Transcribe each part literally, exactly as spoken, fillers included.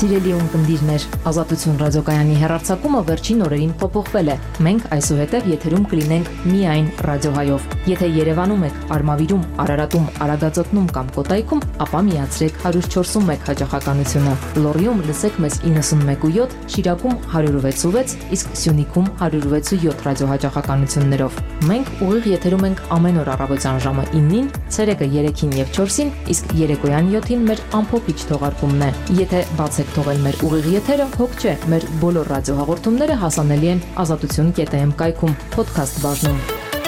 Սիրելի ունկնդիրներ, Ազատություն ռադիոկայանի հեռարձակումը վերջին օրերին փոփոխվել է։ Մենք այսուհետև եթերում կլինենք միայն ռադիոհայով։ Եթե Երևանում եք, Արմավիրում, Արարատում, Արագածոտնում կամ Կոտայքում, ապա միացրեք one oh four one հաճախականությունը։ Լոռիում լսեք մեզ ninety-one point seven, Շիրակում one oh six point six, իսկ Սյունիքում one oh six point seven ռադիոհաճախականություններով։ Մենք ուղիղ եթերում ենք ամեն օր առավոտյան ժամը nine-ին, ցերեկը three-ին եւ four-ին, իսկ երեկոյան seven-ին մեր ամփոփիչ թողարկումն է։ Եթե բաց եք թողել մեր ուղիղ եթերը, հոգ չէ, մեր բոլոր ռադիոհաղորդումները հասանելի են ազատություն dot am կայքում, podcast բաժնում։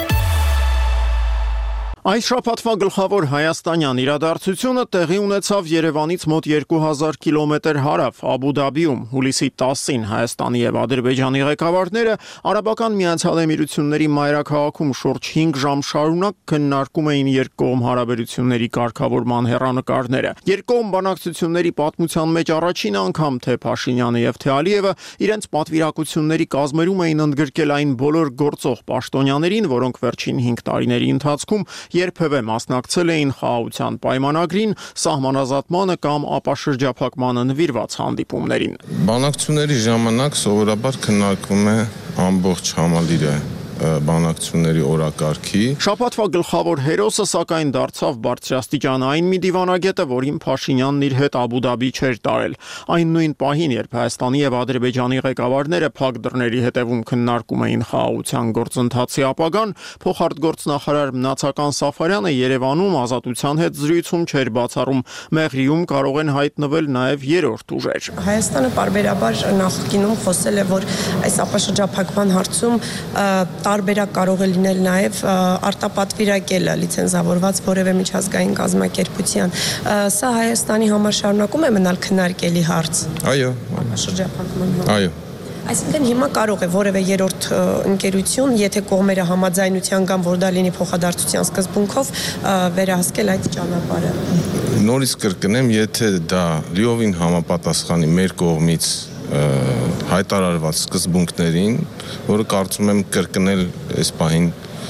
Այս շաբաթվա գլխավոր հայաստանյան իրադարձությունը տեղի ունեցավ Երևանից մոտ two thousand կիլոմետր հարավ Աբու Դաբիում հուլիսի ten-ին Հայաստանի եւ Ադրբեջանի ղեկավարները Արաբական Միացյալ Էմիրությունների մայրաքաղաքում շուրջ five ժամ շարունակ քննարկում էին երկկողմ հարաբերությունների կարգավորման հեռանկարները։ Երկկողմ բանակցությունների պատմության մեջ առաջին անգամ թե Փաշինյանը եւ թե Ալիևը իրենց պատվիրակությունների կազմերում էին ընդգրկել այն բոլոր գործող պաշտոնյաներին, որոնք վերջին five տարիների ընթացքում երբևէ մասնակցել էին խաղաղության պայմանագրին, սահմանազատմանը կամ ապաշրջափակմանը նվիրված հանդիպումներին։ Բանակցությունների ժամանակ սովորաբար քննարկվում է ամբողջ համալիրը բանակցությունների օրակարգի։ Շաբաթվա գլխավոր հերոսը սակայն դարձավ բարձրաստիճանային մի դիվանագետը, որին Փաշինյանն իր հետ Աբու Դաբի չէր տարել։ Այն նույն պահին, երբ Հայաստանի եւ Ադրբեջանի ղեկավարները փակ դռների հետևում քննարկում էին խաղաղության գործընթացի ապագան, փոխարտգործնախարար Մնացական Սաֆարյանը Երևանում Ազատության հետ զրույցում չէր բացառում Մեղրիում կարող են հայտնվել նաեւ երրորդ ուժեր։ Հայաստանը պարբերաբար նախկինում խոսել է, որ այս ապաշրջափակման հարցում տարբերակ կարող է լինել նաև արտապատվիրակելը լիցենզավորված որևէ միջազգային կազմակերպության։ Սա Հայաստանի համար շարունակում է մնալ քննարկելի հարց։ Այո, ապաշրջափակման։ Այո։ Այսինքն հիմա կարող է որևէ երրորդ ընկերություն, եթե կողմերը համաձայնության կամ որ դա լինի փոխադարձության սկզբունքով, վերահսկել այդ ճանապարհը։ Նորից կրկնեմ, եթե դա լիովին համապատասխանի մեր կողմից հայտարարված սկզբունքներին, որը կարծում եմ կրկնել այս պահին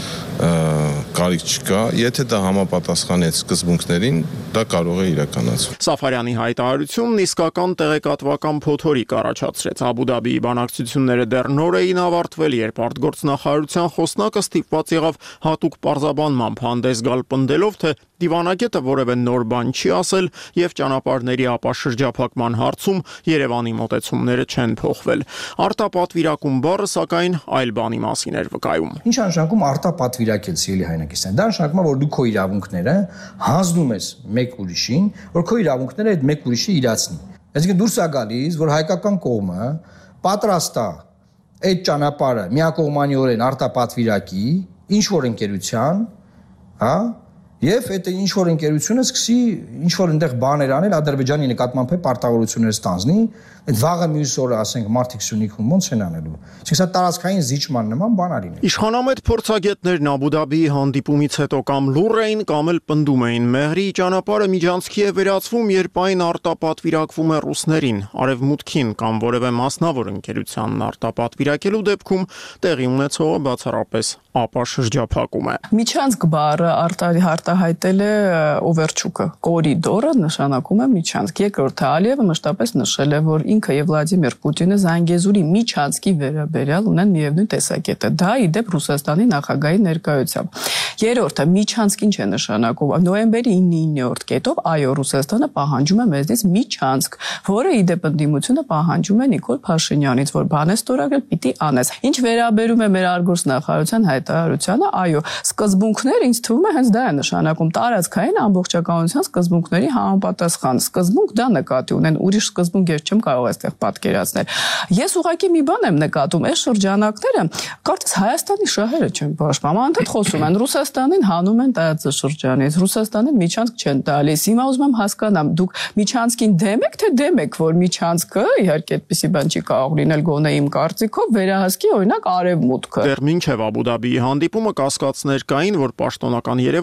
կարիք չկա, եթե դա համապատասխանի այդ սկզբունքներին, դա կարող է իրականացվել։ Սաֆարյանի հայտարարությունն իսկական տեղեկատվական փոթորիկ առաջացրեց։ Աբու Դաբիի բանակցությունները դեռ նոր էին ավարտվել, երբ արտգործնախարարության խոսնակը ստիպված եղավ հատուկ պարզաբանմամբ հանդես գալ պնդելով, թե դիվանագետը որևէ նոր բան չի ասել եւ ճանապարհների ապաշրջափակման հարցում Երևանի մոտեցումները չեն փոխվել։ Արտապատվիրակում բառը սակայն այլ բանի մասին էր վկայում։ Ինչ նշանակում արտապատվիրակել, սիրելի հայրենակիցներ։ Դա նշանակում է, որ դու քո իրավունքները հանձնում ես մեկ ուրիշին, որ քո իրավունքները այդ մեկ ուրիշը իրացնի։ Այսինքն դուրս է գալիս, որ հայկական կողմը պատրաստ է այդ ճանապարհը միակողմանիորեն արտապատվիրակի ինչ որ ընկերության, հա, եւ այդ ինչ որ ընկերությունը սկսի ինչ որ այնտեղ բաներ անել Ադրբեջանի նկատմամբ պարտավորություններ ստանձնի, այդ վաղը մյուս օրը ասենք մարտիկ Սյունիքում ոնց են անելու։ Իսկ սա տարածքային զիջման նման բան արին։ Իշխանամետ փորձագետներն Աբու Դաբիի հանդիպումից հետո կամ լուռ էին, կամ էլ պնդում էին Մեղրի ճանապարհը միջանցքի է վերածվում, երբ այն արտապատվիրակվում է ռուսներին, արևմուտքին կամ որևէ մասնավոր ընկերությանն արտապատվիրակելու դեպքում տեղի ունեցողը բացառապես ապաշրջափակում է։ Միջանցք բառը արտահայտել է Օվերչուկը։ Կորիդորը նշանակում է միջանցք։ Երկրորդը Ալիևը մշտապես նշել է, որ ինքը եւ Վլադիմիր Պուտինը Զանգեզուրի միջանցքի վերաբերյալ ունեն միևնույն տեսակետը։ Դա ի դեպ Ռուսաստանի նախագահի ներկայությամբ։ Երրորդը միջանցք ինչ է նշանակում։ Նոյեմբերի ինը կետով այո, Ռուսաստանը պահանջում է մեզնից միջանցք, որը ի դեպ ընդդիմությունը պահանջում է Նիկոլ Փաշինյանից, որ բան է ստորագրել, պիտի անես։ Ինչ վերաբերում է մեր արտգործնախարարության հայտարարությանը, այո, սկզբունքներ ինձ թվում է հենց դա է նշանակում տարածքային ամբողջականության սկզբունքների համապատասխան։ Սկզբունք դա նկատի ունեն, ուրիշ սկզբունք ես չեմ կարող այստեղ պատկերացնել։ Ես ուղղակի մի բան եմ նկատում, այս շրջանակները կարծես Հայաստանի շահերը չեն պաշտպանում, անդադ խոսում են Ռուսաստանին հանում են տարածաշրջանից, Ռուսաստանին միջանցք չեն տալիս։ Հիմա ուզում եմ հասկանամ, դուք միջանցքին դեմ եք, թե դեմ եք, որ միջանցքը, իհարկե այդպեսի բան չի կարող լինել գոնե իմ կարծիքով, վերահսկի օրինակ արևմուտքը։ Դեռ մինչև Աբու Դաբիի հանդիպումը կասկածներ կային, որ պաշտոնական Երևանը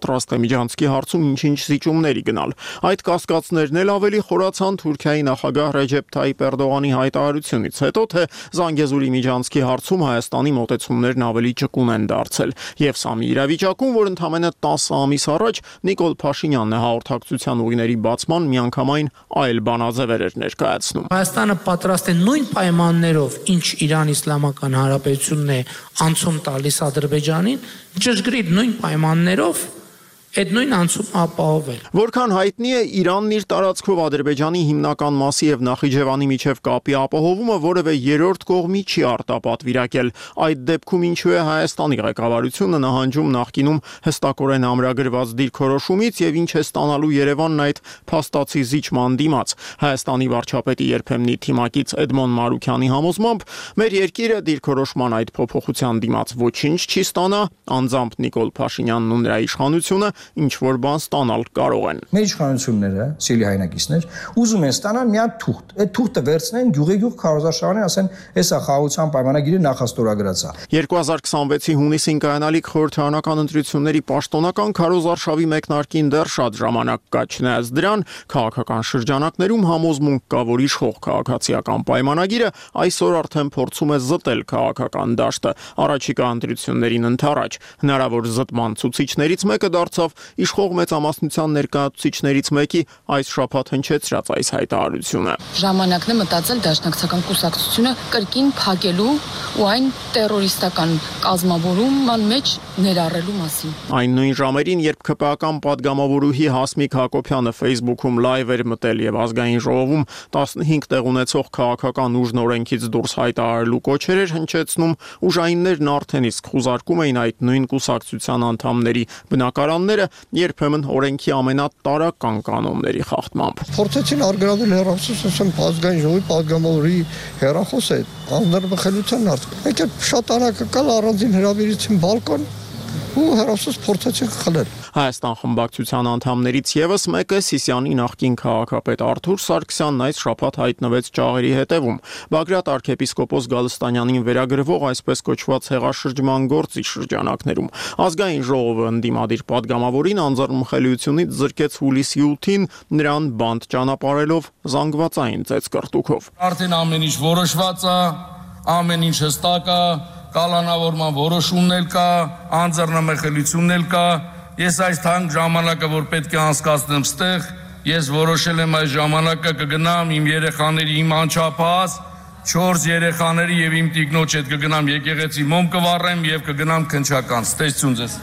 պատրաստ է միջանցքի հարցում ինչ-ինչ զիջումների գնալ։ Այդ կասկածներն էլ ավելի խորացան Թուրքիայի նախագահ Ռեջեփ Թայիպ Էրդողանի հայտարարությունից հետո, թե Զանգեզուրի միջանցքի հարցում Հայաստանի մոտեցումներն ավելի ճկուն են դարձել։ Եվ սա մի իրավիճակում, որ ընդամենը տասը ամիս առաջ Նիկոլ Փաշինյանն է հաղորդակցության ուղիների բացման միանգամայն այլ բանաձևեր էր ներկայացնում։ Հայաստանը պատրաստ է նույն պայմաններով, ինչ Իրան Իսլամական Հանրապետությունն է անցում տալիս Ադրբեջանին, ճշգրիտ նույն պայմաններով այդ նույն անցում ապահովել։ Որքան հայտնի է, Իրանն իր տարածքով Ադրբեջանի հիմնական մասի եւ Նախիջևանի միջև կապի ապահովումը որևէ երրորդ կողմի չի արտապատվիրակել։ Այդ դեպքում ինչու է Հայաստանի ղեկավարությունը նահանջում նախկինում հստակորեն ամրագրված դիրքորոշումից եւ ինչ է ստանալու Երևանն այդ փաստացի զիջման դիմաց։ Հայաստանի վարչապետի երբեմնի թիմակից Էդմոն Մարուքյանի համոզմամբ մեր երկիրը դիրքորոշման այդ փոփոխության դիմաց ոչինչ չի ստանա, անձամբ Նիկոլ Փաշինյանն ու նրա իշխանությունը ինչ որ բան ստանալ կարող են։ Մեր իշխանությունները, սիրելի հայրենակիցներ, ուզում են ստանալ մի հատ թուղթ։ Այդ թուղթը վերցնեն գյուղի-գյուղ քարոզարշավանին, ասեն, «Էսա խաղաղության պայմանագիրը նախաստորագրած է»։ երկու հազար քսանվեցի հունիսին կայանալիք խորհրդարանական ընտրությունների պաշտոնական քարոզարշավի մեկնարկին դեռ շատ ժամանակ կա, չնայած դրան քաղաքական շրջանակներում համոզմունք կա, որ իշխող քաղաքացիական պայմանագիրը այսօր արդեն փորձում է զտել քաղաքական դաշտը։ Առաջիկա ընտրություններին ընդառաջ հնարավոր զտման ցուցիչներից մեկը դարձավ իշխող մեծամասնության ներկայացուցիչներից մեկի այս շաբաթ հնչեցրած այս հայտարարությունը։ Ժամանակն է մտածել դաշնակցական կուսակցությունը կրկին փակելու ու այն տերորիստական կազմավորման մեջ ներառելու մասին։ Այն նույն ժամերին, երբ ՔՊԱ-ական падգամավորուհի Հասմիկ Հակոբյանը Facebook-ում լայվ էր մտել եւ ազգային ժողովում տասնհինգ տեղ ունեցող քաղաքական ուժն օրենքից դուրս հայտարարելու կոչեր էր հնչեցնում, ուժայիններն արդեն իսկ խուզարկում էին այդ նույն կուսակցության անդամների բնակարանները, երբեմն օրենքի ամենատարրական կանոնների խախտմամբ։ Փորձեցին արգելել հեռախոսը, ասեմ, ազգային ժողովի падգամավորի հեռախոսը անձնարբխելության հարց։ Եկել շատ անակնկալ առանձին հրավիրեցին բալկոն ու հեռախոսը փորձեցին խլել։ Հայաստան խմբակցության անդամներից եւս մեկը Սիսիանի նախկին քաղաքապետ Արթուր Սարգսյանն այս շաբաթ հայտնվեց ճաղերի հետևում։ Բագրատ arczepiskopos Գալստանյանին վերագրվող այսպես կոչված հեղաշրջման գործի շրջանակներում ազգային ժողովը ընդդիմադիր падգամավորին անձեռնմխելիությունից զրկեց հուլիսի ութին, նրան բանտ ճանապարհելով զանգվածային ծեծկռտուքով։ Արդեն ամեն ինչ որոշված է, ամեն ինչ հստակ է, կալանավորման որոշումն էլ կա, անձեռնմխելիությունն էլ կա։ Ես այս թանկ ժամանակը, որ պետք է անցկացնեմ ստեղ, ես որոշել եմ այս ժամանակը կգնամ իմ երեխաների, իմ անչափահաս չորս երեխաների եւ իմ տիկնոջ հետ կգնամ եկեղեցի մոմ կվառեմ եւ կգնամ քնչական։ Ստեցություն ձեզ։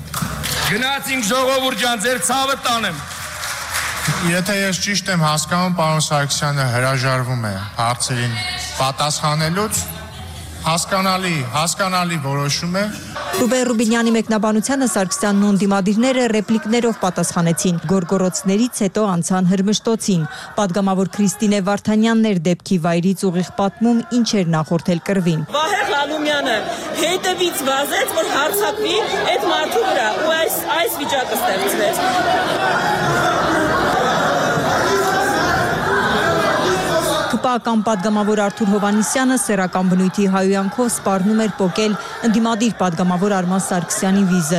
Գնացինք ժողովուրդ ջան, ձեր ցավը տանեմ։ Եթե ես ճիշտ եմ հասկանում, պարոն Սարգսյանը հրաժարվում է հարցերին պատասխանելուց, հասկանալի, հասկանալի որոշում է։ Ռուբեն Ռուբինյանի մեկնաբանությանը Սարգսյանն ու ընդդիմադիրները ռեպլիկներով պատասխանեցին, գորգորոցներից հետո անցան հրմշտոցին։ Պատգամավոր Քրիստինե Վարդանյանն էր դեպքի վայրից ուղիղ պատմում, ինչ էր նախորդել կռվին։ Վահե Ղալումյանը հետևից վազեց, որ հարձակվի այդ մարդու վրա, ու այս այս վիճակը ստեղծվեց։ ՔՊԱ-ական падգամավոր Արթուր Հովհաննիսյանը սեռական բնույթի հայհոյանքով սպառնում էր պոկել ընդդիմադիր падգամավոր Արման Սարգսյանի վիզը։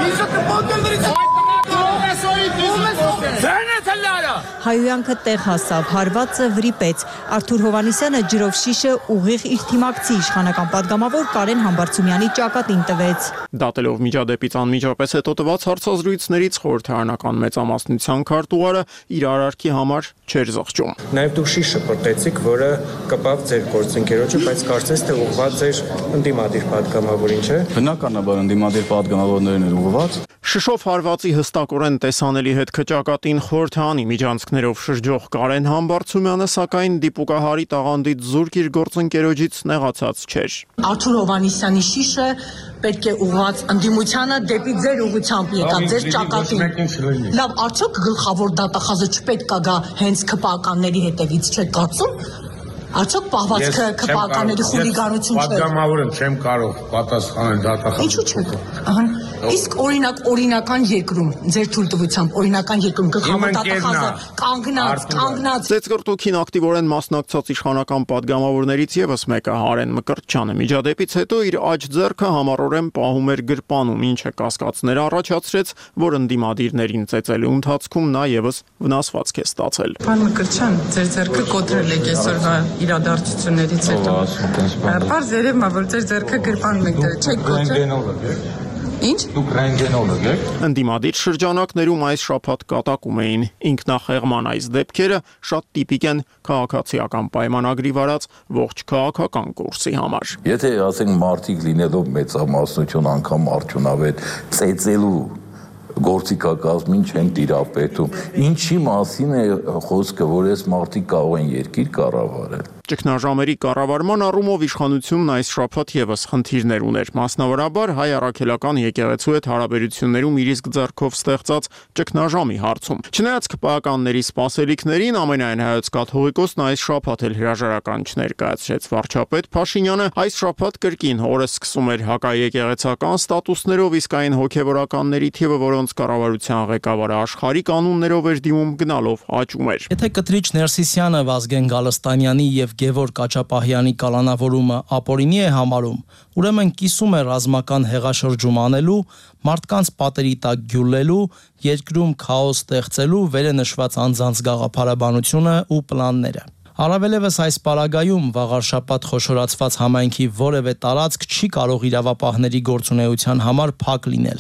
Հայհոյանքը տեղ հասավ, հարվածը վրիպեց։ Արթուր Հովհաննիսյանը ջրով շիշը ուղիղ իր թիմակցի իշխանական падգամավոր Կարեն Համբարձումյանի ճակատին տվեց։ Դատելով միջադեպից անմիջապես հետո տված հարցազրույցներից խորհրդարանական մեծամասնության քարտուղարը իր արարքի համար չէր զղջում։ Նաև դուք շիշը պրտեցիք, որը կպավ ձեր գործընկերոջը, բայց կարծես թե ուղղված էր ընդդիմադիր падգամավորին, չէ՞։ Բնականաբար ընդդիմադիր падգամավորներին էր ուղղված։ Շշով հարվածի հստակորեն տեսանելի հետ քճակատին խորհրդարանի միջանցքներով շրջող Կարեն Համբարձումյանը սակայն դիպուկահարի տաղանդից զուրկ իր գործընկերոջից նեղացած չէր։ Արթուր Հովհաննիսյանի շիշը պետք է ուղղված ընդդիմությանը դեպի ձեր ուղղությամբ եկավ, ձեր ճակատին։ Լավ, արդյոք գլխավոր դատախազը չպետք է գա հենց ՔՊԱ-ականների հետևից, չէ՞ կարծում։ Արդյոք պահվածքը ՔՊԱ-ականների խուլիգանություն չէ։ Պատգամավոր եմ, չեմ կարող պատասխանել դատախազը։ Ինչու՞ չէ։ Իսկ օրինակ օրինական երկրում, ձեր թույլտվությամբ օրինական երկրում գլխավոր դատախազը կանգնած, կանգնած Ծեծկրտուքին ակտիվորեն մասնակցած իշխանական падգամավորներից եւս մեկը Հարեն Մկրտչյանը միջադեպից հետո իր աջ ձեռքը համառորեն պահում էր գրպանում, ինչը կասկածներ առաջացրեց, որ ընդդիմադիրներին ծեծելու ընթացքում նա եւս վնասվածք է ստացել։ Պարոն Մկրտչյան, ձեր ձեռքը կոտրել է այսօրվա իրադարձություններից հետո։ Պարզ երևում է, որ ձեր ձեռքը գրպանում եք դրել, չեք կոտրել։ Ինչ? Դուք ռենտգենոլոգ եք։ Ընդդիմադիր շրջանակներում այս շաբաթ կատակում էին ինքնախեղման այս դեպքերը շատ տիպիկ են քաղաքացիական պայմանագրի վարած ողջ քաղաքական կուրսի համար։ Եթե ասենք մարդիկ լինելով մեծամասնություն անգամ արդյունավետ ծեծելու գործիքակազմին չեն տիրապետում, ինչի մասին է խոսքը, որ այս մարդիկ կարող են երկիր կառավարել։ Ճգնաժամերի կառավարման առումով իշխանությունն այս շաբաթ եւս խնդիրներ ուներ, մասնավորաբար հայ առաքելական եկեղեցու հետ հարաբերություններում իր իսկ ձեռքով ստեղծած ճգնաժամի հարցում։ Չնայած քպականների սպասելիքներին, ամենայն հայոց կաթողիկոսն այս շաբաթ էլ հրաժարական չներկայացրեց վարչապետ Փաշինյանը, այս շաբաթ կրկին օրը սկսում էր հակաեկեղեցական ստատուսներով, իսկ այն հոգևորականների թիվը, որոնց կառավարության ղեկավարը աշխարհի կանոններով էր դիմում, գնալով աճում էր։ Եթե Կտրիչ Ներսիսյանը Վազգեն Գալստանյանի եւ Գևորգ Կաչապահյանի կալանավորումը ապօրինի է համարում, ուրեմն կիսում է ռազմական հեղաշրջում անելու, մարդկանց պատերի տակ գյուլելու, երկրում քաոս ստեղծելու վերը նշված անձանց գաղափարաբանությունը ու պլանները։ Առավելևս այս պարագայում վաղարշաբաթ խոշորացված համայնքի որևէ տարածք չի կարող իրավապահների գործունեության համար փակ լինել։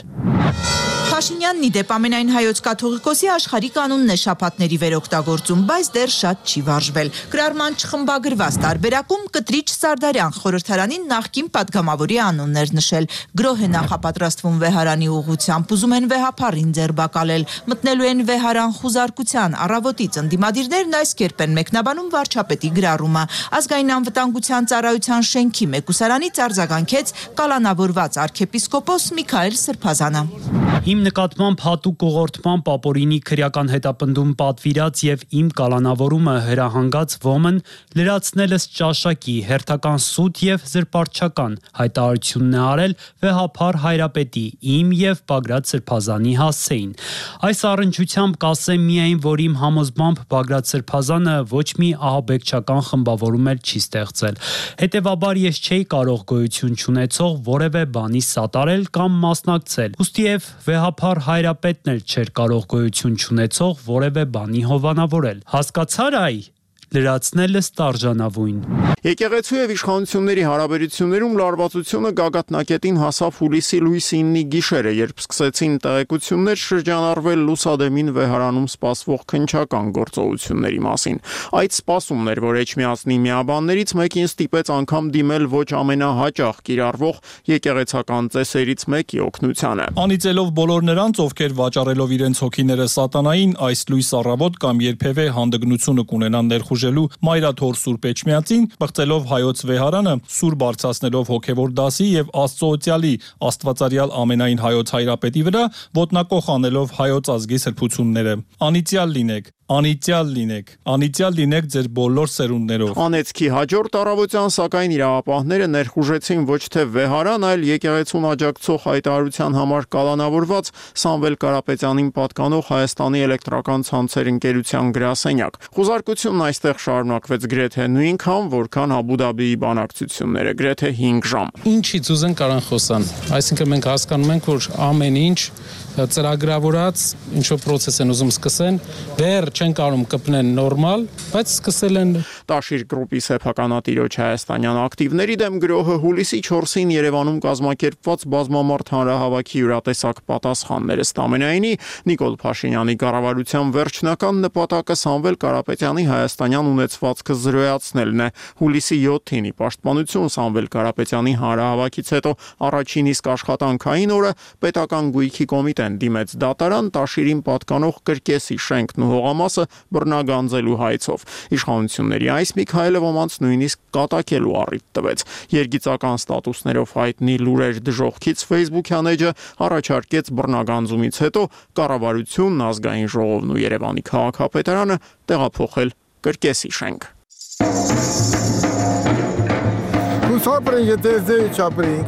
Փաշինյանն ի դեպ ամենայն հայոց կաթողիկոսի աշխարհի կանոնն է շաբաթների վերօգտագործում, բայց դեռ շատ չի վարժվել։ Գրառման չխմբագրված տարբերակում Կտրիչ Սարդարյան խորհրդարանին նախկին падգամավորի անուններ նշել։ Գրոհ է նախապատրաստվում վեհարանի ուղղությամբ, ուզում են վեհապարին ձերբակալել, մտնելու են վեհարան խուզարկության, առավոտից ընդդիմադիրներն այս կերպ են մեկնաբանում վարչապետի գրառումը։ Ազգային անվտանգության ծառայության շենքի մեկուսարանից արձագանքեց կալանավորված arczepiskopos Միքայել Սրբազանը։ Իմ նկատմամբ հատուկ ուղղորդմամբ ապօրինի քրեական հետապնդում պատվիրած եւ իմ կալանավորումը հրահանգած ոմն լրացնելս ճաշակի հերթական սուտ եւ զրպարտչական հայտարարությունն է արել վեհապար հայրապետի իմ եւ Բագրատ Սրբազանի հասցեին։ Այս առնչությամբ կասեմ միայն, որ իմ համոզմամբ Բագրատ Սրբազանը ոչ մի ահաբեկչական խմբավորում էլ չի ստեղծել։ Հետևաբար ես չէի կարող գոյություն չունեցող որևէ բանի սատարել կամ մասնակցել։ Ուստիև վեհապար հայրապետն էլ չէր կարող գոյություն չունեցող որևէ բանի հովանավորել։ Հասկացար այ լրացնելս տարժանավույն։ Եկեղեցու եւ իշխանությունների հարաբերություններում լարվածությունը գագաթնակետին հասավ հուլիսի լույս իննի գիշերը, երբ սկսեցին տեղեկություններ շրջանառվել Լուսադեմին վեհարանում սպասվող քննչական գործողությունների մասին։ Այդ սպասումն էր, որ Էջմիածնի միաբաններից մեկին ստիպեց անգամ դիմել ոչ ամենահաճախ կիրառվող եկեղեցական ծեսերից մեկի օգնությանը։ Անիծելով բոլոր նրանց, ովքեր վաճառելով իրենց հոգիները սատանային, այս լույս առավոտ կամ երբևէ հանդգնությունը կունենան ներխուժելու մայրաթոր Սուրբ Էջմիածին, բղծելով հայոց վեհարանը, սուր բարձրացնելով հոգևոր դասի եւ Աստծոօցյալի Աստվածարյալ ամենայն հայոց հայրապետի վրա, ոտնակոխ անելով հայոց ազգի սրբությունները։ Անիծյալ լինեք, անիծյալ լինեք, անիծյալ լինեք ձեր բոլոր սերունդներով։ Անեծքի հաջորդ առավոտյան սակայն իրավապահները ներխուժեցին ոչ թե վեհարան, այլ եկեղեցուն աջակցող հայտարարության համար կալանավորված Սամվել Կարապետյանին պատկանող Հայաստանի էլեկտրական ցանցեր ընկերության գրասենյակ։ Խոզարկությունն այստեղ շարունակվեց գրեթե նույնքան, որքան Աբու Դաբիի բանակցությունները, գրեթե հինգ ժամ։ Ինչից ուզեն կարան խոսան։ Այսինքն մենք հասկանում ենք, որ ամեն ինչ ծրագրավորած ինչ որ process են ուզում սկսեն, դեռ չեն կարող կպնեն նորմալ, բայց սկսել են։ Տաշիր գրուպի սեփականատիրոջ հայաստանյան ակտիվների դեմ գրոհը հուլիսի չորսին Երևանում կազմակերպված բազմամարդ հանրահավաքի յուրատեսակ պատասխաններ ըստ ամենայնի Նիկոլ Փաշինյանի կառավարության վերջնական նպատակը Սամվել Կարապետյանի հայաստանյան ունեցվածքը զրոյացնելն է։ Հուլիսի յոթին ի պաշտպանություն Սամվել Կարապետյանի հանրահավաքից հետո առաջին իսկ աշխատանքային օրը պետական գույքի կոմիտեն դիմեց դատարան Տաշիրին պատկանող կրկեսի շենքն ու հողամասը բռնագանձելու հայցով։ Իշխանությունների այս մի քայլը ոմանց նույնիսկ կատակելու առիթ տվեց։ Երգիծական ստատուսներով հայտնի լուրեր դժոխքից Facebook-յան էջը առաջարկեց բռնագանձումից հետո կառավարությունն, ազգային ժողովն ու Երևանի քաղաքապետարանը տեղափոխել կրկեսի շենք։ Հուսապրենք, եթե ձեի չապրենք,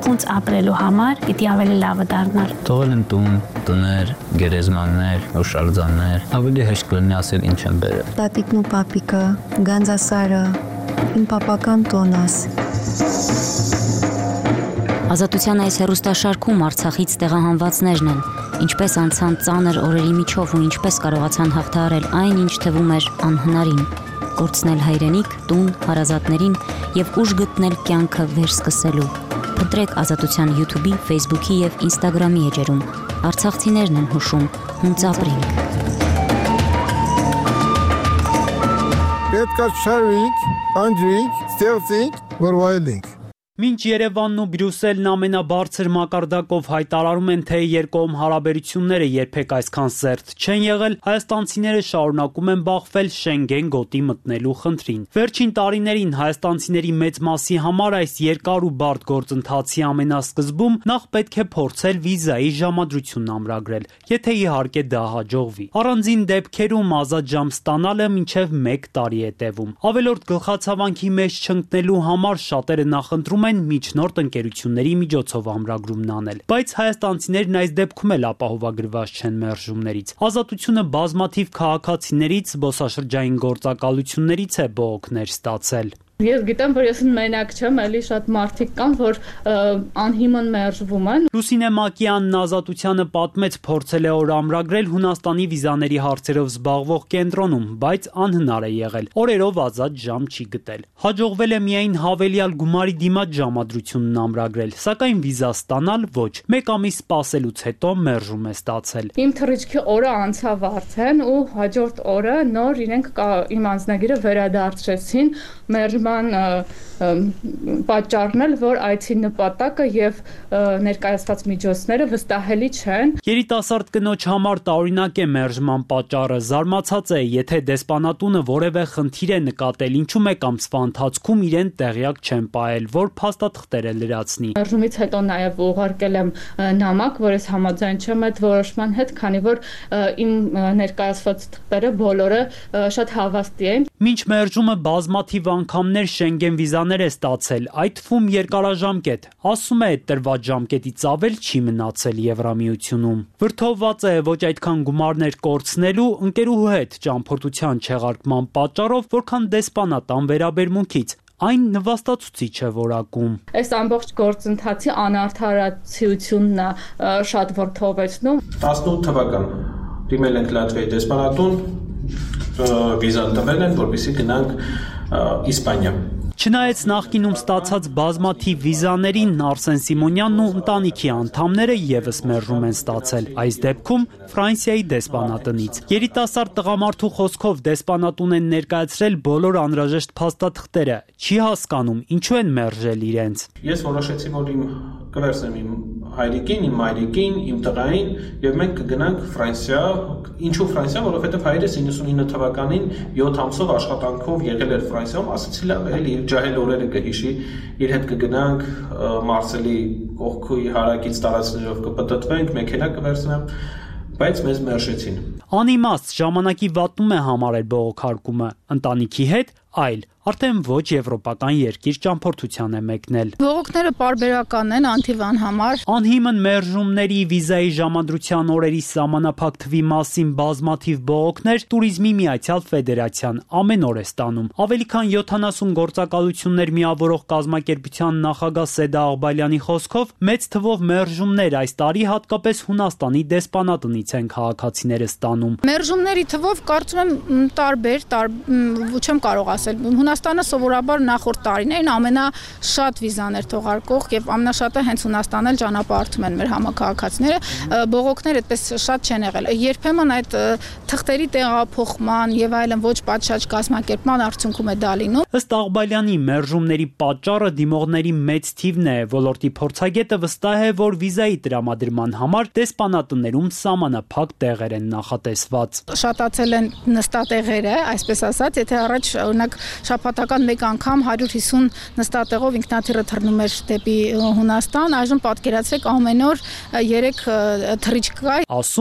փոխունց ապրելու համար պիտի ավելի լավը դառնար։ Թողել են տուն, տներ, գերեզմաններ, հուշարձաններ, ավելի հեշտ կլինի ասել ինչ են բերել։ Տատիկն ու պապիկը, Գանձասարը, իմ պապական տոնաս։ Ազատության այս հեռուստաշարքում Արցախից տեղահանվածներն են, ինչպես անցան ծանր օրերի միջով ու ինչպես կարողացան հաղթահարել այն, ինչ թվում էր անհնարին, կորցնել հայրենիք, տուն, հարազատներին եւ ուժ գտնել կյանքը վերսկսելու։ Փնտրեք Ազատության YouTube-ի, Facebook-ի եւ Instagram-ի էջերում։ Արցախցիներն են հուշում, հունց ապրենք։ Պետք է շարվենք, անջրենք, ստեղծենք, որ վայելենք։ Մինչ Երևանն ու Բրյուսելն ամենաբարձր մակարդակով հայտարարում են, թե երկկողմ հարաբերությունները երբեք այսքան սերտ չեն եղել, հայաստանցիները շարունակում են բախվել Շենգեն գոտի մտնելու խնդրին։ Վերջին տարիներին հայաստանցիների մեծ մասի համար այս երկար ու բարդ գործընթացի ամենասկզբում նախ պետք է փորձել վիզայի ժամադրությունն ամրագրել, եթե իհարկե դա հաջողվի։ Առանձին դեպքերում ազատ ժամ ստանալը մինչև մեկ տարի է տևում։ Ավելորդ գլխացավանքի մեջ չընկնելու համար շատերը նախընտրում են միջնորդ ընկերությունների միջոցով ամրագրումն անել, բայց հայաստանցիներն այս դեպքում էլ ապահովագրված չեն մերժումներից։ Ազատությունը բազմաթիվ քաղաքացիներից, զբոսաշրջային գործակալություններից է բողոքներ ստացել։ Ես գիտեմ, որ ես մենակ չեմ, էլի շատ մարդիկ կան, որ անհիմն մերժվում են։ Լուսինե Մակյանն Ազատությանը պատմեց, փորձել է օր ամրագրել Հունաստանի վիզաների հարցերով զբաղվող կենտրոնում, բայց անհնար է եղել։ Օրերով ազատ ժամ չի գտել։ Հաջողվել է միայն հավելյալ գումարի դիմաց ժամադրությունն ամրագրել, սակայն վիզա ստանալ ոչ։ Մեկ ամիս սպասելուց հետո մերժում է ստացել։ Իմ թռիչքի օրը անցավ արդեն ու հաջորդ օրը նոր իրենք իմ անձնագիրը վերադարձրեցին մերժ պատճառն էլ, որ այցի նպատակը եւ ներկայացված միջոցները վստահելի չեն։ Երիտասարդ կնոջ համար տարօրինակ է մերժման պատճառը, զարմացած է, եթե դեսպանատունը որևէ խնդիր է նկատել, ինչու մեկ ամսվա ընթացքում իրեն տեղյակ չեն պահել, որ փաստաթղթերը լրացնի։ Մերժումից հետո նաեւ ուղարկել եմ նամակ, որ ես համաձայն չեմ այդ որոշման հետ, քանի որ իմ ներկայացված թղթերը բոլորը շատ հավաստի են։ Մինչ մերժումը բազմաթիվ անգամ Շենգեն վիզաներ է ստացել, այդ թվում երկարաժամկետ։ Ասում է, տրված ժամկետից ավել չի մնացել Եվրամիությունում։ Վրդովված է ոչ այդքան գումարներ կորցնելու ընկերուհու հետ ճամփորդության չեղարկման պատճառով, որքան դեսպանատան վերաբերմունքից։ Այն նվաստացուցիչ է որակում։ Այս ամբողջ գործընթացի անարդարացիությունն է շատ վրդովեցնում։ տասնութ թվական դիմել ենք Լատվիայի դեսպանատուն, վիզա տվել են, որպեսզի գնանք Իսպանիա։ Չնայած նախկինում ստացած բազմաթիվ վիզաներին Արսեն Սիմոնյանն ու ընտանիքի անդամները եւս մերժում են ստացել, այս դեպքում Ֆրանսիայի դեսպանատնից։ Երիտասարդ տղամարդու խոսքով դեսպանատուն են ներկայացրել բոլոր անհրաժեշտ փաստաթղթերը, չի հասկանում ինչու են մերժել իրենց։ Ես որոշեցի, որ իմ կվերցնեմ իմ հայրիկին, իմ մայրիկին, իմ տղային եւ մենք կգնանք Ֆրանսիա։ Ինչու Ֆրանսիա, որովհետեւ հայրս իննսունինը թվականին յոթ ամսով աշխատանքով եղել էր Ֆրանսիայում, ասացի լավ, էլի ջահել օրերը կհիշի, իր հետ կգնանք Մարսելի կողքի հարակից տարածքներով կպտտվենք, մեքենա կվերցնեմ, բայց մեզ մերժեցին։ Անիմաստ ժամանակի վատնում է համարել բողոքարկումը, ընտանիքի հետ այլ արդեն ոչ եվրոպական երկիր ճամփորդության է մեկնել։ Բողոքները պարբերական են անթիվան համար։ Անհիմն մերժումների, վիզայի ժամադրության օրերի սահմանափակ թվի մասին բազմաթիվ բողոքներ Տուրիզմի Միացյալ Ֆեդերացիան ամեն օր է ստանում։ Ավելի քան յոթանասուն գործակալություններ միավորող կազմակերպության նախագահ Սեդա Աղբալյանի խոսքով մեծ թվով մերժումներ այս տարի հատկապես Հունաստանի դեսպանատնից են քաղաքացիները ստանում։ Մերժումների թվով կարծում եմ տարբեր, չեմ կարող ասել։ Հունաստանը սովորաբար նախորդ տարիներին ամենաշատ վիզաներ թողարկող եւ ամենաշատը հենց Հունաստանն էլ ճանապարհորդում են մեր համակարգացիները, բողոքներ այդպես շատ չեն եղել։ Երբեմն այդ թղթերի տեղափոխման եւ այլն ոչ պատշաճ կազմակերպման արդյունքում է դա լինում։ Ըստ Աղբալյանի մերժումների պատճառը դիմողների մեծ թիվն է, ոլորտի փորձագետը վստահ է, որ վիզայի տրամադրման համար դեսպանատներում սահմանափակ տեղեր են նախատեսված։ Շատացել են նստատեղերը, այսպես ասած, եթե առաջ օրինակ շաբաթական մեկ անգամ հարյուր հիսուն նստատեղով ինքնաթիռը թռնում էր դեպի Հունաստան, այժմ պատկերացրեք ամեն օր երեք թռիչք կա։ Ասում է,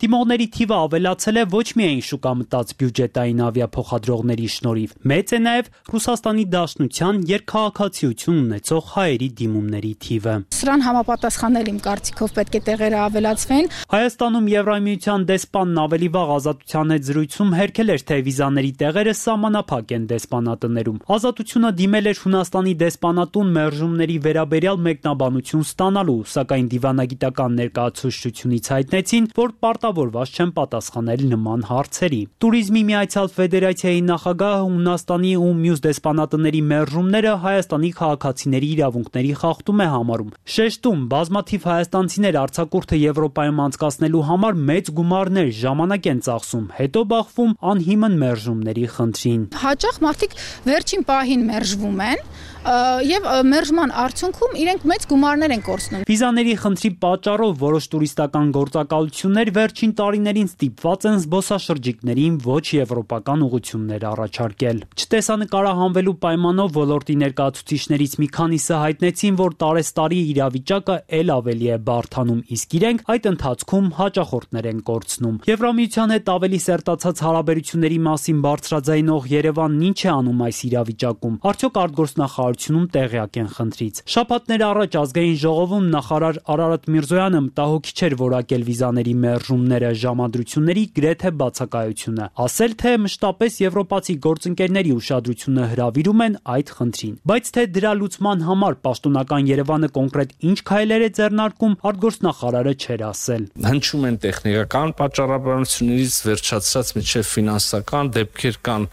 Դիմողների թիվը ավելացել է ոչ միայն շուկա մտած բյուջետային ավիափոխադրողների շնորհիվ, մեծ է նաև Ռուսաստանի Դաշնության երկքաղաքացիություն ունեցող հայերի դիմումների թիվը։ Սրան համապատասխանել իմ կարծիքով պետք է տեղերը ավելացվեն։ Հայաստանում Եվրամիության դեսպանն ավելի վաղ Ազատության հետ զրույցում հերքել էր, թե վիզաների տեղերը սահմանափակ են դեսպանատներում։ Ազատությունը դիմել էր Հունաստանի դեսպանատուն մերժումների վերաբերյալ մեկնաբանություն ստանալու, սակայն դիվանագիտական ներկայացուցչությունից հայտնեցին, որ պարտավորված չեն պատասխանել նման հարցերի։ Տուրիզմի Միացյալ Ֆեդերացիայի նախագահը Հունաստանի ու մյուս դեսպանատների մերժումները Հայաստանի քաղաքացիների իրավունքների խախտում է համարում։ Շեշտում, բազմաթիվ հայաստանցիներ արձակուրդը Եվրոպայում անցկացնելու համար մեծ գումարներ, ժամանակ են ծախսում, հետո բախվում անհիմն մերժումների խնդրին։ Հաճախ մարդիկ վերջին պահին մերժվում են եւ մերժման արդյունքում իրենք մեծ գումարներ են կորցնում։ Վիզաների խնդրի պատճառով որոշ տուրիստական գործակալություններ վերջին տարիներին ստիպված են զբոսաշրջիկներին ոչ եվրոպական ուղղություններ առաջարկել։ Չտեսանկարահանվելու պայմանով ոլորտի ներկայացուցիչներից մի քանիսը հայտնեցին, որ տարեստարի իրավիճակը ել ավելի է բարդանում, իսկ իրենք այդ ընթացքում հաճախորդներ են կորցնում։ Եվրամիության հետ ավելի սերտացած հարաբերությունների մասին բարձրաձայնող Երևանն ինչ է անում այս իրավիճակում։ Արդյոք արտգործնախարարությունում տեղյակ են խնդրից։ Շաբաթներ առաջ ազգային ժողովում նախարար Արարատ Միրզոյանը մտահոգիչ էր որակել վիզաների մերժումները, ժամադրությունների գրեթե բացակայությունը, ասել թե մշտապես եվրոպացի գործընկերների ուշադրությունը հրավիրում են այդ խնդրին։ Բայց թե դրա լուծման համար պաշտոնական Երևանը կոնկրետ ինչ քայլեր է ձեռնարկում, արտգործնախարարը չէր ասել։ Հնչում են տեխնիկական պատճառաբանություններից վերջացած մինչև ֆինանսական դեպքեր կան,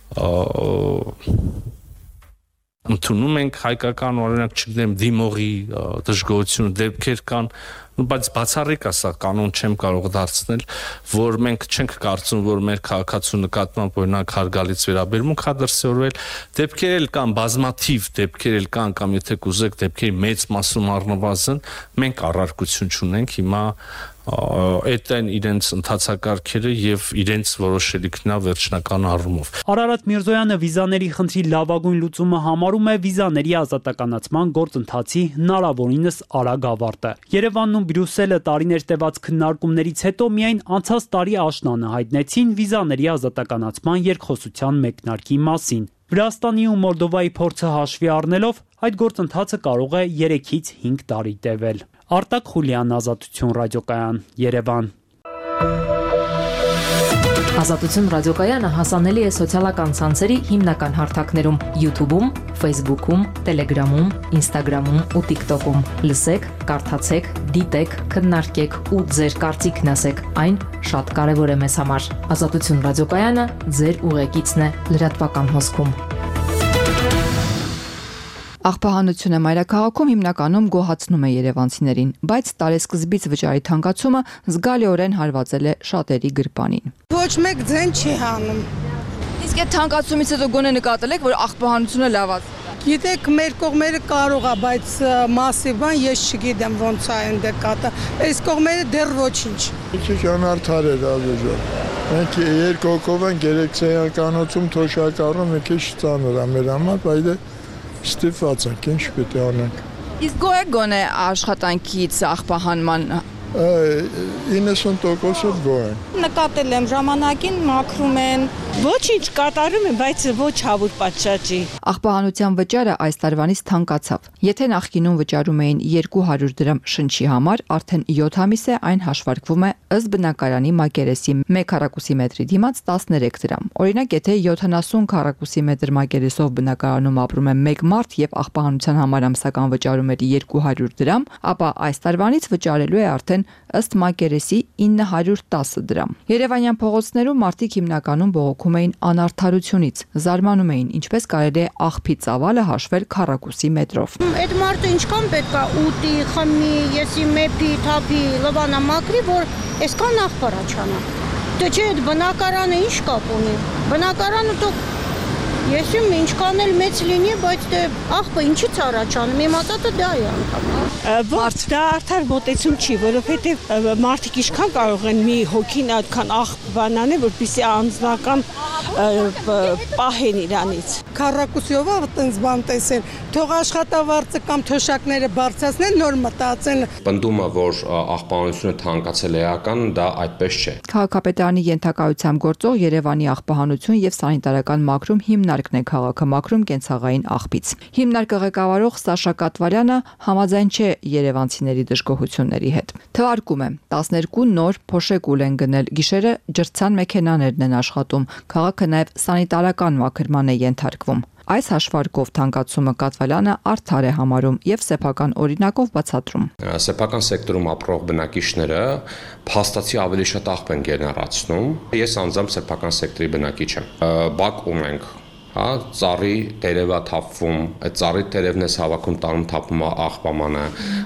ընդունում ենք հայկական օրինակ չգիտեմ դիմողի դժգոհությունը դեպքեր կան, բայց բացառիկ է սա կանոն չեմ կարող դարձնել, որ մենք չենք կարծում, որ մեր քաղաքացու նկատմամբ օրինակ հարգալից վերաբերմունք է դրսևորվել, դեպքեր էլ կան, բազմաթիվ դեպքեր էլ կան, կամ եթե կուզեք դեպքերի մեծ մասում առնվազն մենք առարկություն չունենք, հիմա այդ են իրենց ընթացակարգերը եւ իրենց որոշելիքն է վերջնական առումով։ Արարատ Միրզոյանը վիզաների խնդրի լավագույն լուծումը համարում է վիզաների ազատականացման գործընթացի հնարավորինս արագ ավարտը։ Երևանն ու Բրյուսելը տարիներ տևած քննարկումներից հետո միայն անցած տարի աշնանը հայտնեցին վիզաների ազատականացման երկխոսության մեկնարկի մասին։ Վրաստանի ու Մոլդովայի փորձը հաշվի առնելով այդ գործընթացը կարող է երեքից հինգ տարի տևել։ Արտակ Խուլյան, Ազատություն ռադիոկայան, Երևան։ Ազատություն ռադիոկայանը հասանելի է սոցիալական ցանցերի հիմնական հարթակներում՝ YouTube-ում, Facebook-ում, Telegram-ում, Instagram-ում ու TikTok-ում։ Լսեք, կարդացեք, դիտեք, քննարկեք ու ձեր կարծիքն ասեք։ Այն շատ կարևոր է մեզ համար։ Ազատություն ռադիոկայանը ձեր ուղեկիցն է լրատվական հոսքում։ Աղբահանությունը մայրաքաղաքում հիմնականում գոհացնում է երևանցիներին, բայց տարեսկզբից վճարի թանկացումը զգալիորեն հարվածել է շատերի գրպանին։ Ոչ մեկ ձեն չի հանում։ Իսկ այդ թանկացումից հետո գոնե նկատել եք, որ աղբահանությունը լավացել է։ Գիտեք, մեր կողմերը կարող է, բայց մասիվ բան ես չգիտեմ ոնց է այնտեղ կատա։ Այս կողմերը դեռ ոչինչ։ Քիչ անարդար է դաժան։ Մենք երկու հոգով ենք երեքցեականոցում թոշակառում, մի քիչ ծանր է մեր համար, բայց ստիպված ենք, ինչ պետք է անենք։ Իսկ գոհ եք գոնե աշխատանքից աղբահանման իննսուն տոկոսով գոհ են։ Նկատել եմ ժամանակին մաքրում են, ոչինչ կատարում են, բայց ոչ հավուր պատշաճի։ Աղբահանության վճարը այս տարվանից թանկացավ։ Եթե նախկինում վճարում էին երկու հարյուր դրամ շնչի համար, արդեն յոթ ամիս է այն հաշվարկվում է ըստ բնակարանի մակերեսի մեկ քառակուսի մետրի դիմաց տասներեք դրամ։ Օրինակ, եթե յոթանասուն քառակուսի մետր մակերեսով բնակարանում ապրում է մեկ մարդ եւ աղբահանության համար ամսական վճարում էր երկու հարյուր դրամ, ապա այս տարվանից վճարելու է արդեն ըստ մակերեսի ինը հարյուր տասը դրամ։ Երևանյան փողոցներում մարդիկ հիմնականում բողոքում էին անարդարությունից, զարմանում էին, ինչպես կարելի է աղբի ծավալը հաշվել քառակուսի մետրով։ Այդ մարդը ինչքան պետք է ուտի, խմի, եսի մեփի, թափի, լվանա մաքրի, որ այսքան աղբար աչանա։ Դե չէ, այդ բնակարանը ինչ կապ ունի։ Բնակարանը դու Ես ում ինչքան էլ մեծ լինի, բայց դե աղբը ինչից առաջանում, իմ ազատը դա է անդամ։ Ոչ, դա արդար մոտեցում չի, որովհետև մարդիկ ինչքան կարող են մի հոգին այդքան աղբ բանանել, որպեսզի անձնական պահեն իրանից։ Քառակուսիով այտենց բան տեսել, թող աշխատավարձը կամ թոշակները բարձրացնեն, նոր մտածեն։ Պնդումը, որ աղբանությունը թանկացել է էական, դա այդպես չէ։ Քաղաքապետարանի ենթակայությամբ գործող Երևանի աղբահանություն եւ սանիտարական մակրում հիմնարկն է քաղաքը մակրում կենցաղային աղբից։ Հիմնարկը ղեկավարող Սաշա Կատվարյանը համաձայն չէ երևանցիների դժգոհությունների հետ։ Թվարկում է տասներկու նոր փոշեկուլ են գնել, գիշերը ջրցան մեքենաներն են աշխատում, քաղաքը նաեւ սանիտարական մաքրման է ենթարկվում։ Այս հաշվարկով թանկացումը Կատվալյանը արդար է համարում եւ սեփական օրինակով բացատրում։ Սեփական սեկտորում ապրող բնակիչները փաստացի ավելի շատ աղբ են գեներացնում։ Ես անձամբ սեփական սեկտորի բնակիչ եմ։ Բակում ենք, հա, ծառի տերևա թափվում, այդ ծառի տերևն է հավաքում տանում թափում աղբամանը,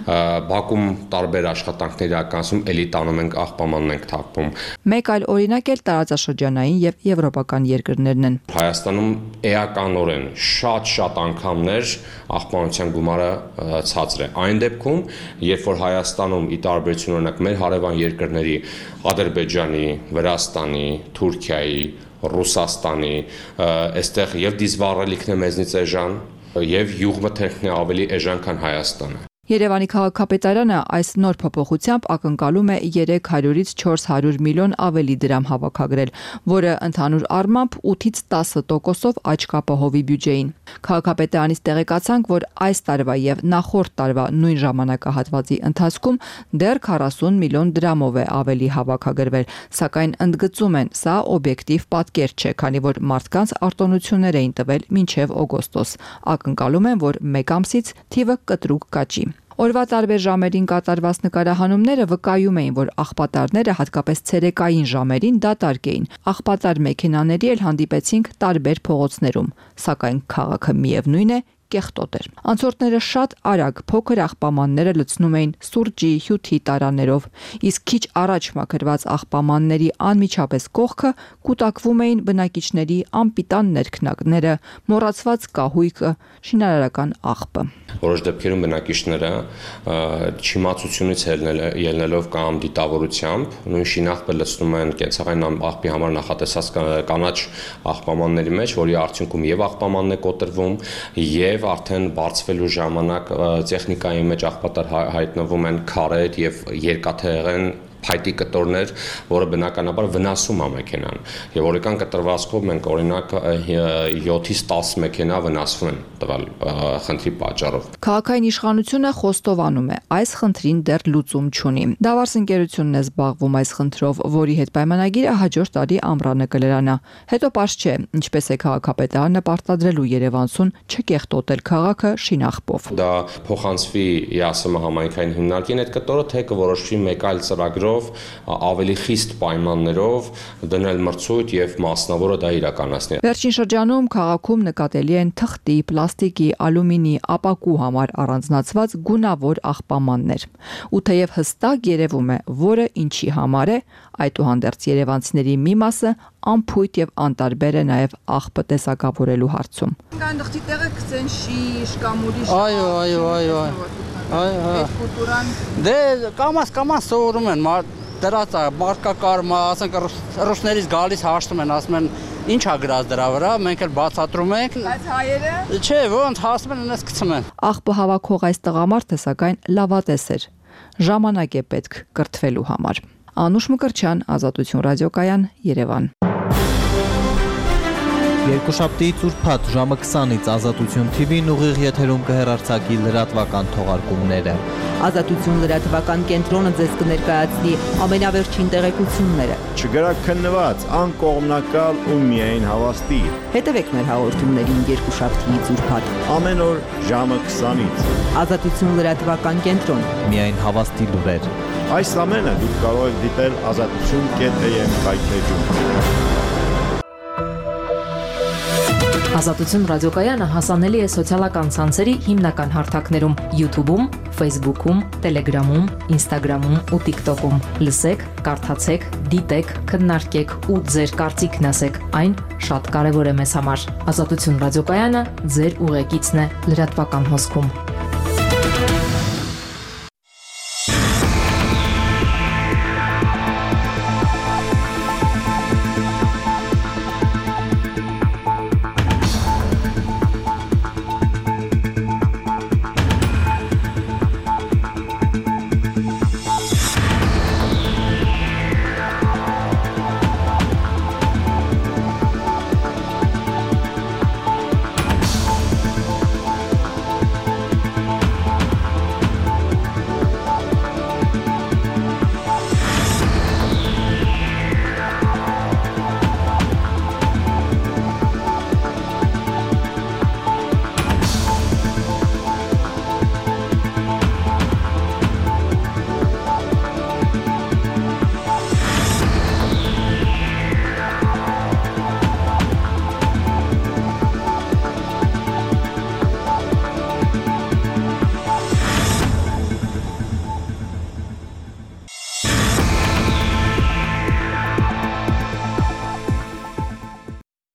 բակում տարբեր աշխատանքներ իրականացում, էլի տանում ենք աղբամանն ենք թափվում։ Մեկ այլ օրինակ էլ տարածաշրջանային եւ եվրոպական երկրներն են։ Հայաստանում էականորեն շատ-շատ անգամներ աղբանության գումարը ցածր է։ Այն դեպքում, երբ որ Հայաստանում ի տարբերություն օրինակ մեր հարևան երկրների Ադրբեջանի, Վրաստանի, Թուրքիայի, Ռուսաստանի, այստեղ եւ դիզվառելիքն է մեզնից էժան, եւ յուղմթերքն է ավելի էժան, քան Հայաստանը։ Երևանի քաղաքապետարանը այս նոր փոփոխությամբ ակնկալում է երեք հարյուրից չորս հարյուր միլիոն ավելի դրամ հավաքագրել, որը ընդհանուր առմամբ ութից տասը տոկոսով աճ կապահովի բյուջեին։ Քաղաքապետարանից տեղեկացանք, որ այս տարվա եւ նախորդ տարվա նույն ժամանակահատվածի ընթացքում դեռ քառասուն միլիոն դրամով է ավելի հավաքագրվել, սակայն ընդգծում են, սա օբյեկտիվ պատկեր չէ, քանի որ մարդկանց արտոնություններ էին տվել մինչև օգոստոս։ Ակնկալում են, որ մեկ ամսից թիվը կտրուկ կաճի։ Օրվա տարբեր ժամերին կատարված նկարահանումները վկայում էին, որ աղբատարները հատկապես ցերեկային ժամերին դատարկ էին։ Աղբատար մեքենաների էլ հանդիպեցինք տարբեր փողոցներում, սակայն քաղաքը միևնույն է կեղտոտ էր։ Անցորդները շատ արագ փոքր աղբամանները լցնում էին սուրճի, հյութի տարաներով, իսկ քիչ առաջ մաքրված աղբամանների անմիջապես կողքը կուտակվում էին բնակիչների անպիտան ներքնակները, մոռացված կահույքը, շինարարական աղբը։ Որոշ դեպքերում բնակիչները չիմացությունից ելնելով կամ դիտավորությամբ նույն շինաղբը լցնում են կենցաղային աղբի համար նախատեսած կանաչ աղբամանների մեջ, որի արդյունքում եւ աղբամանն է կոտրվում, եւ արդեն բարձվելու ժամանակ տեխնիկայի մեջ աղբատար հայտնվում են քարեր եւ երկաթեղեն փայտի կտորներ, որը բնականաբար վնասում է մեքենան։ Եվ օրական կտրվածքով մենք օրինակ յոթից տասը մեքենա վնասվում են տվյալ խնդրի պատճառով։ Քաղաքային իշխանությունը խոստովանում է, այս խնդրին դեռ լուծում չունի։ Դավարս ընկերությունն է զբաղվում այս խնդրով, որի հետ պայմանագիրը հաջորդ տարի ամռանը կլրանա։ Հետո պարզ չէ, ինչպես է քաղաքապետարանը պարտադրելու երևանցուն չկեղտոտել քաղաքը շինաղբով։ Դա փոխանցվի ԵԱՍՄ համայնքային հիմնարկին այդ կտորը, թե կորոշվի մեկ այլ ծրագրով ավելի խիստ պայմաններով դնել մրցույթ եւ մասնավորը դա իրականացնել։ Վերջին շրջանում քաղաքում նկատելի են թղթի, պլաստիկի, ալյումինի, ապակու համար առանձնացված գունավոր աղբամաններ։ Ու թեև հստակ երևում է, որը ինչի համար է, այդուհանդերձ երևանցիների մի մասը անփույթ եւ անտարբեր է նաեւ աղբը տեսակավորելու հարցում։ Այնտեղի տեղը գցեն շիշ կամ ուրիշ։ Այո, այո, այո, այո։ Դե կամաս կամաս սովորում են, դրած է, մարկակարմա, ասենք ռուսներից գալիս հաշտում են, ասում են ինչ ա գրած դրա վրա, մենք էլ բացատրում ենք։ Բայց հայերը։ Չէ, ոնց հասնում են ինձ գցում են։ Աղբը հավաքող այս տղամարդը սակայն լավատես էր։ Ժամանակ է պետք կրթվելու համար։ Անուշ Մկրտչյան, Ազատություն ռադիոկայան, Երևան։ Երկուշաբթի ծուրփաթ ժամը քսանից Ազատություն թի վին ուղիղ եթերում կհեռարձակի լրատվական թողարկումները։ Ազատություն լրատվական կենտրոնը ձեզ կներկայացնի ամենավերջին տեղեկությունները։ Չգրաքննված, անկողմնակալ ու միայն հավաստի։ Հետևեք մեր հաղորդումներին երկուշաբթի ծուրփաթ ամեն օր ժամը քսանից։ Ազատություն լրատվական կենտրոն։ Միայն հավաստի լուրեր։ Այս ամենը դուք կարող եք դիտել ազատություն կետ էմ հայտնեջում։ Ազատություն ռադիոկայանը հասանելի է սոցիալական ցանցերի հիմնական հարթակներում՝ YouTube-ում, Facebook-ում, Telegram-ում, Instagram-ում ու TikTok-ում։ Լսեք, կարդացեք, դիտեք, քննարկեք ու ձեր կարծիքն ասեք։ Այն շատ կարևոր է մեզ համար։ Ազատություն ռադիոկայանը ձեր ուղեկիցն է լրատվական հոսքում։